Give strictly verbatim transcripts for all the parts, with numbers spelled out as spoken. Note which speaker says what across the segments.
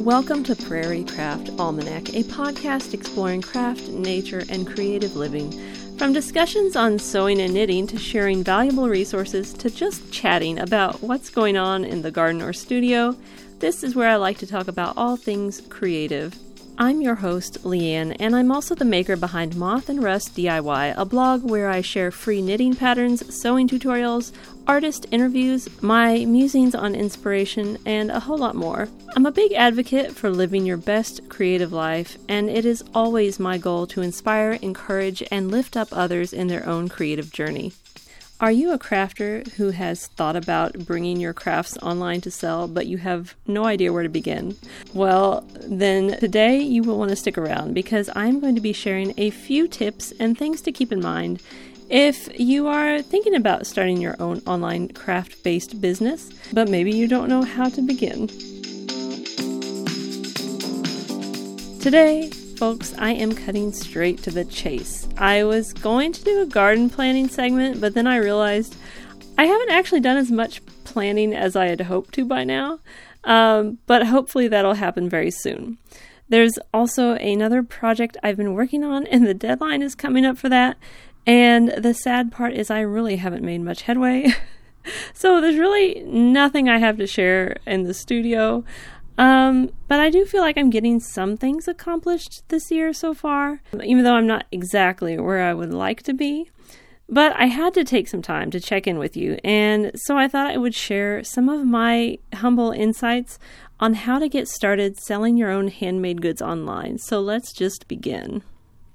Speaker 1: Welcome to Prairie Craft Almanac, a podcast exploring craft, nature, and creative living. From discussions on sewing and knitting to sharing valuable resources to just chatting about what's going on in the garden or studio, this is where I like to talk about all things creative. I'm your host, Leanne, and I'm also the maker behind Moth and Rust D I Y, a blog where I share free knitting patterns, sewing tutorials, artist interviews, my musings on inspiration, and a whole lot more. I'm a big advocate for living your best creative life, and it is always my goal to inspire, encourage, and lift up others in their own creative journey. Are you a crafter who has thought about bringing your crafts online to sell, but you have no idea where to begin? Well, then today you will want to stick around because I'm going to be sharing a few tips and things to keep in mind if you are thinking about starting your own online craft-based business, but maybe you don't know how to begin. Today, folks, I am cutting straight to the chase. I was going to do a garden planning segment, but then I realized I haven't actually done as much planning as I had hoped to by now, um, but hopefully that'll happen very soon. There's also another project I've been working on, and the deadline is coming up for that, and the sad part is I really haven't made much headway. So there's really nothing I have to share in the studio. Um, but I do feel like I'm getting some things accomplished this year so far, even though I'm not exactly where I would like to be. But I had to take some time to check in with you, and so I thought I would share some of my humble insights on how to get started selling your own handmade goods online. So let's just begin.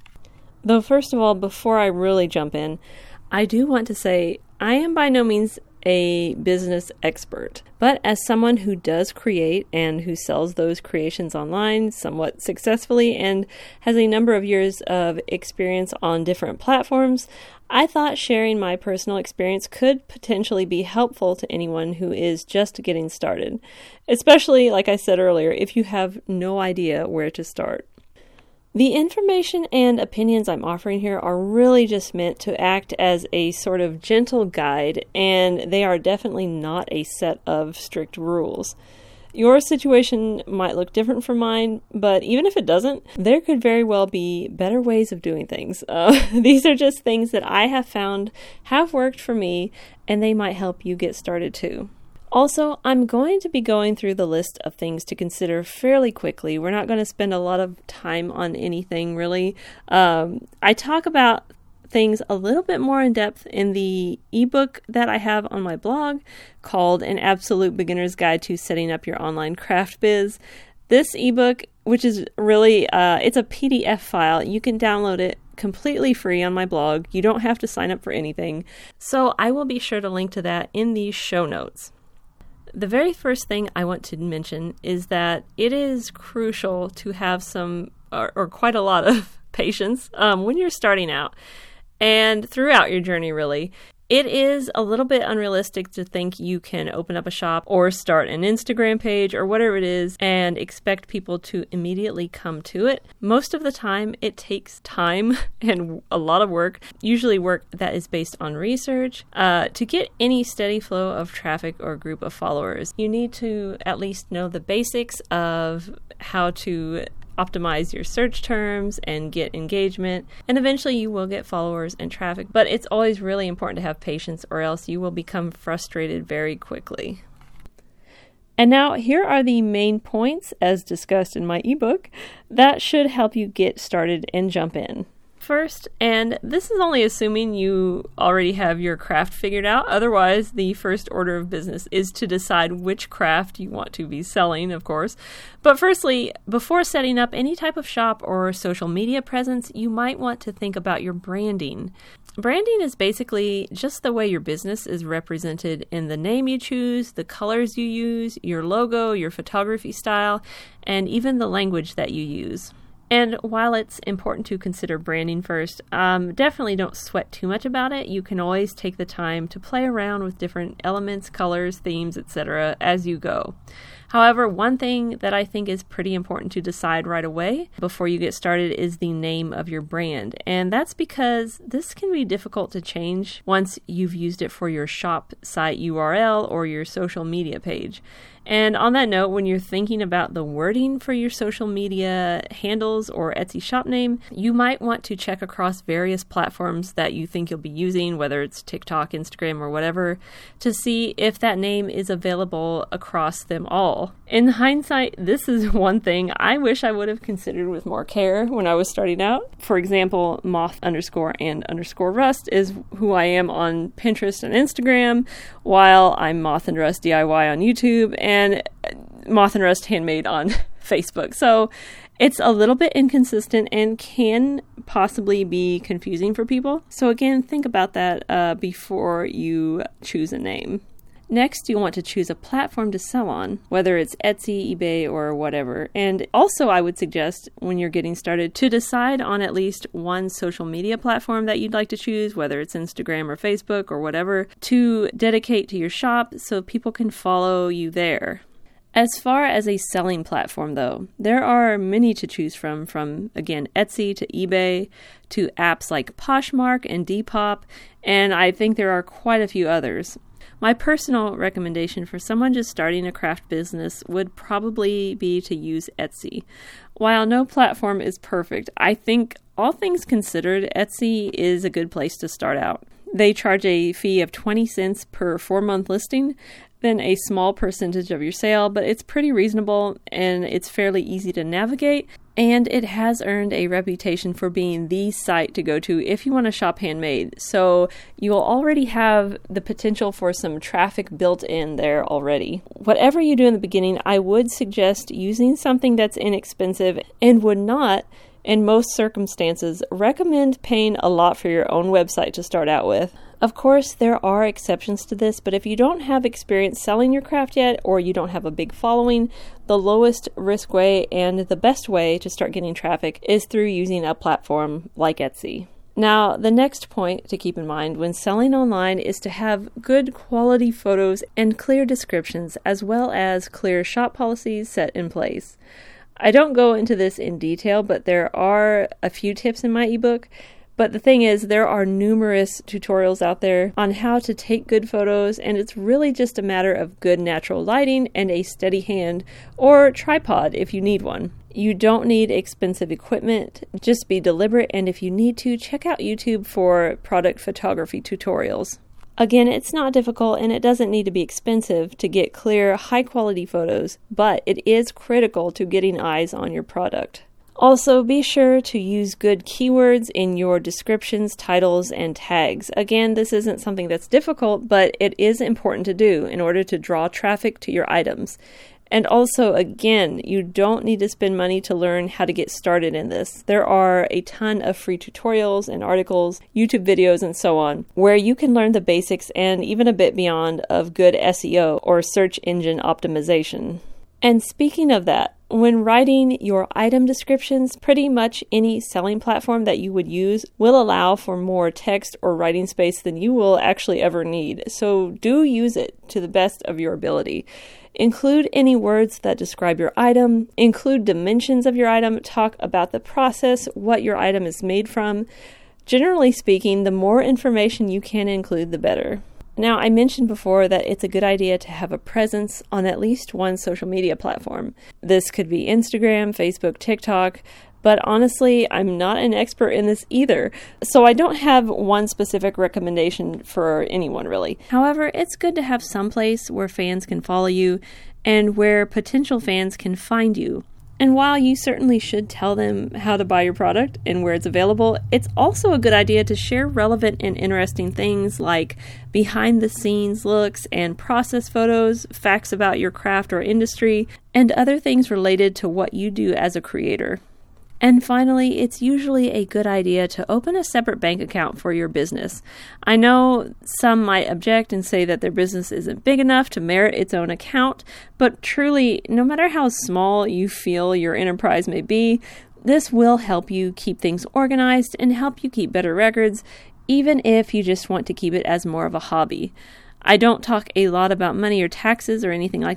Speaker 1: Though first of all, before I really jump in, I do want to say I am by no means a business expert, but as someone who does create and who sells those creations online somewhat successfully and has a number of years of experience on different platforms, I thought sharing my personal experience could potentially be helpful to anyone who is just getting started, especially, like I said earlier, if you have no idea where to start. The information and opinions I'm offering here are really just meant to act as a sort of gentle guide, and they are definitely not a set of strict rules. Your situation might look different from mine, but even if it doesn't, there could very well be better ways of doing things. Uh, these are just things that I have found have worked for me, and they might help you get started too. Also, I'm going to be going through the list of things to consider fairly quickly. We're not going to spend a lot of time on anything, really. Um, I talk about things a little bit more in depth in the ebook that I have on my blog called An Absolute Beginner's Guide to Setting Up Your Online Craft Biz. This ebook, which is really, uh, it's a P D F file. You can download it completely free on my blog. You don't have to sign up for anything. So I will be sure to link to that in the show notes. The very first thing I want to mention is that it is crucial to have some, or, or quite a lot of patience um, when you're starting out and throughout your journey, really. It is a little bit unrealistic to think you can open up a shop or start an Instagram page or whatever it is and expect people to immediately come to it. Most of the time, it takes time and a lot of work, usually work that is based on research. Uh, to get any steady flow of traffic or group of followers, you need to at least know the basics of how to optimize your search terms and get engagement, and eventually you will get followers and traffic, but it's always really important to have patience or else you will become frustrated very quickly. And now here are the main points, as discussed in my ebook, that should help you get started and jump in. First, and this is only assuming you already have your craft figured out, otherwise the first order of business is to decide which craft you want to be selling, of course. But firstly, before setting up any type of shop or social media presence, you might want to think about your branding. Branding is basically just the way your business is represented in the name you choose, the colors you use, your logo, your photography style, and even the language that you use. And while it's important to consider branding first, um, definitely don't sweat too much about it. You can always take the time to play around with different elements, colors, themes, et cetera as you go. However, one thing that I think is pretty important to decide right away before you get started is the name of your brand. And that's because this can be difficult to change once you've used it for your shop site U R L or your social media page. And on that note, when you're thinking about the wording for your social media handles or Etsy shop name, you might want to check across various platforms that you think you'll be using, whether it's TikTok, Instagram, or whatever, to see if that name is available across them all. In hindsight, this is one thing I wish I would have considered with more care when I was starting out. For example, moth underscore and underscore rust is who I am on Pinterest and Instagram, while I'm Moth and Rust D I Y on YouTube, and and Moth and Rust Handmade on Facebook. So it's a little bit inconsistent and can possibly be confusing for people. So again, think about that uh, before you choose a name. Next, you want to choose a platform to sell on, whether it's Etsy, eBay, or whatever. And also, I would suggest when you're getting started to decide on at least one social media platform that you'd like to choose, whether it's Instagram or Facebook or whatever, to dedicate to your shop so people can follow you there. As far as a selling platform, though, there are many to choose from, from, again, Etsy to eBay to apps like Poshmark and Depop, and I think there are quite a few others. My personal recommendation for someone just starting a craft business would probably be to use Etsy. While no platform is perfect, I think all things considered, Etsy is a good place to start out. They charge a fee of twenty cents per four-month listing, then a small percentage of your sale, but it's pretty reasonable and it's fairly easy to navigate. And it has earned a reputation for being the site to go to if you want to shop handmade. So you'll already have the potential for some traffic built in there already. Whatever you do in the beginning, I would suggest using something that's inexpensive and would not, in most circumstances, recommend paying a lot for your own website to start out with. Of course, there are exceptions to this, but if you don't have experience selling your craft yet, or you don't have a big following, the lowest risk way and the best way to start getting traffic is through using a platform like Etsy. Now, the next point to keep in mind when selling online is to have good quality photos and clear descriptions, as well as clear shop policies set in place. I don't go into this in detail, but there are a few tips in my ebook. But the thing is, there are numerous tutorials out there on how to take good photos, and it's really just a matter of good natural lighting and a steady hand or tripod if you need one. You don't need expensive equipment, just be deliberate, and if you need to, check out YouTube for product photography tutorials. Again, it's not difficult and it doesn't need to be expensive to get clear, high-quality photos, but it is critical to getting eyes on your product. Also, be sure to use good keywords in your descriptions, titles, and tags. Again, this isn't something that's difficult, but it is important to do in order to draw traffic to your items. And also, again, you don't need to spend money to learn how to get started in this. There are a ton of free tutorials and articles, YouTube videos, and so on, where you can learn the basics and even a bit beyond of good S E O or search engine optimization. And speaking of that, when writing your item descriptions, pretty much any selling platform that you would use will allow for more text or writing space than you will actually ever need. So do use it to the best of your ability. Include any words that describe your item, include dimensions of your item, talk about the process, what your item is made from. Generally speaking, the more information you can include, the better. Now, I mentioned before that it's a good idea to have a presence on at least one social media platform. This could be Instagram, Facebook, TikTok, but honestly, I'm not an expert in this either, so I don't have one specific recommendation for anyone really. However, it's good to have some place where fans can follow you and where potential fans can find you. And while you certainly should tell them how to buy your product and where it's available, it's also a good idea to share relevant and interesting things like behind the scenes looks and process photos, facts about your craft or industry, and other things related to what you do as a creator. And finally, it's usually a good idea to open a separate bank account for your business. I know some might object and say that their business isn't big enough to merit its own account, but truly, no matter how small you feel your enterprise may be, this will help you keep things organized and help you keep better records, even if you just want to keep it as more of a hobby. I don't talk a lot about money or taxes or anything like that.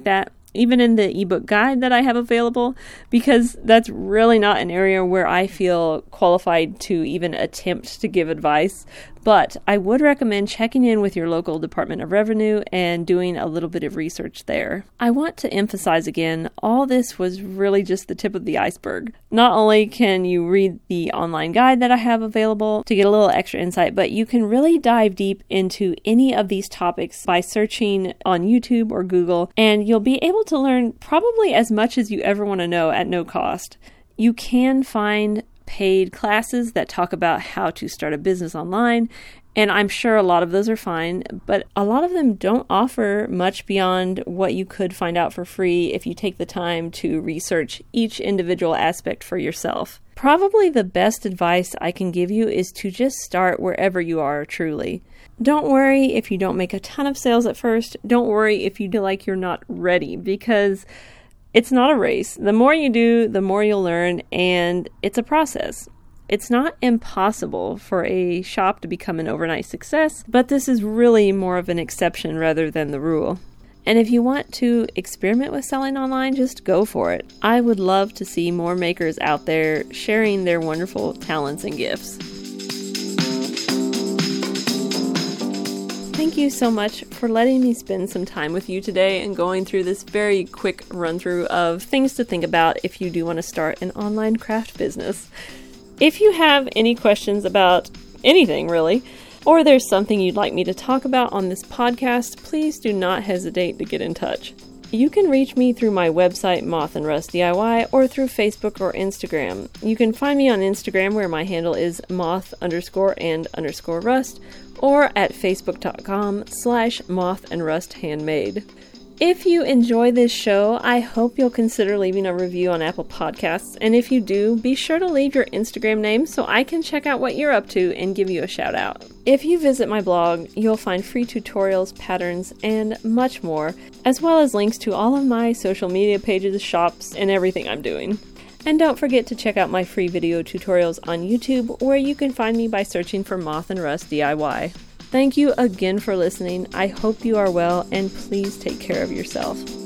Speaker 1: even in the ebook guide that I have available, because that's really not an area where I feel qualified to even attempt to give advice. But I would recommend checking in with your local Department of Revenue and doing a little bit of research there. I want to emphasize again, all this was really just the tip of the iceberg. Not only can you read the online guide that I have available to get a little extra insight, but you can really dive deep into any of these topics by searching on YouTube or Google, and you'll be able to learn probably as much as you ever want to know at no cost. You can find paid classes that talk about how to start a business online, and I'm sure a lot of those are fine, but a lot of them don't offer much beyond what you could find out for free if you take the time to research each individual aspect for yourself. Probably the best advice I can give you is to just start wherever you are truly. Don't worry if you don't make a ton of sales at first. Don't worry if you feel like you're not ready, because it's not a race. The more you do, the more you'll learn, and it's a process. It's not impossible for a shop to become an overnight success, but this is really more of an exception rather than the rule. And if you want to experiment with selling online, just go for it. I would love to see more makers out there sharing their wonderful talents and gifts. Thank you so much for letting me spend some time with you today and going through this very quick run through of things to think about if you do want to start an online craft business. If you have any questions about anything really, or there's something you'd like me to talk about on this podcast, please do not hesitate to get in touch. You can reach me through my website, Moth and Rust D I Y, or through Facebook or Instagram. You can find me on Instagram, where my handle is moth underscore and underscore rust, or at facebook.com slash moth and rust handmade. If you enjoy this show, I hope you'll consider leaving a review on Apple Podcasts, and if you do, be sure to leave your Instagram name so I can check out what you're up to and give you a shout out. If you visit my blog, you'll find free tutorials, patterns, and much more, as well as links to all of my social media pages, shops, and everything I'm doing. And don't forget to check out my free video tutorials on YouTube, where you can find me by searching for Moth and Rust D I Y. Thank you again for listening. I hope you are well, and please take care of yourself.